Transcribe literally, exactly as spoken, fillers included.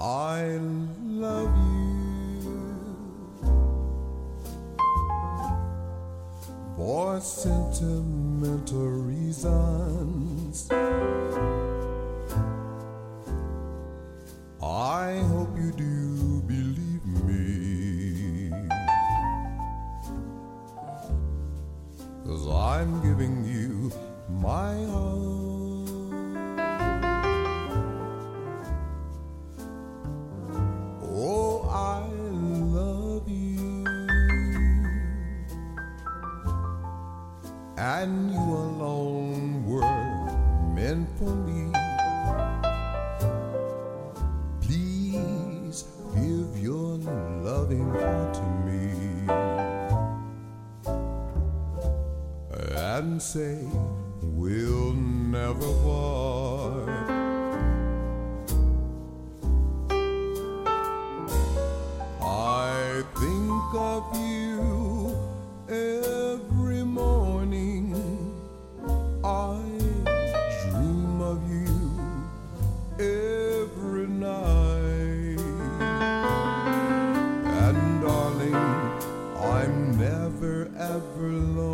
I love you for sentimental reasons. I hope you do believe me, 'cause I'm giving you my heart. Oh, I love you, and you alone were meant for me. Please give your loving heart to me and say we'll never part. I think of you every morning, I dream of you every night, and darling, I'm never ever alone.